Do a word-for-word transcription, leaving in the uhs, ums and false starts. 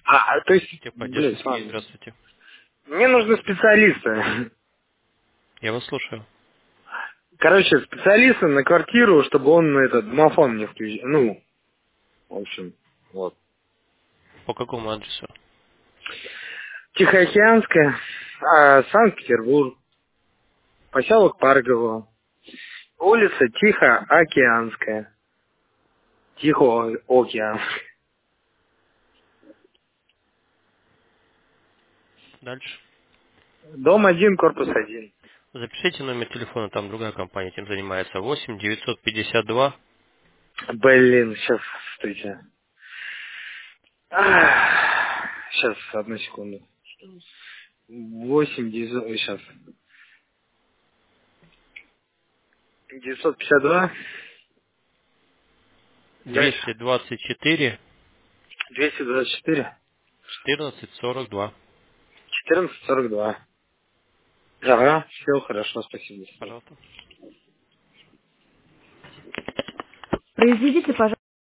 А, а, то есть, Техподдержка, блин, Сергей, смотри. здравствуйте. Мне нужны специалисты. Я вас слушаю. Короче, специалисты на квартиру, чтобы он этот домофон мне включил. Ну, в общем, вот. По какому адресу? Тихоокеанская, а, Санкт-Петербург, поселок Паргово, улица Тихоокеанская, Тихоокеанская. Дальше. Дом один, корпус один. Запишите номер телефона, там другая компания этим занимается. восемь девятьсот пятьдесят два. Блин, сейчас, стойте. Сейчас, одну секунду. Восемь, девятьсот, сейчас. девятьсот пятьдесят два. Дальше. двести двадцать четыре. двести двадцать четыре. четырнадцать сорок два. четырнадцать сорок два. Ага, все хорошо, спасибо. Пожалуйста. Произведите, пожалуйста.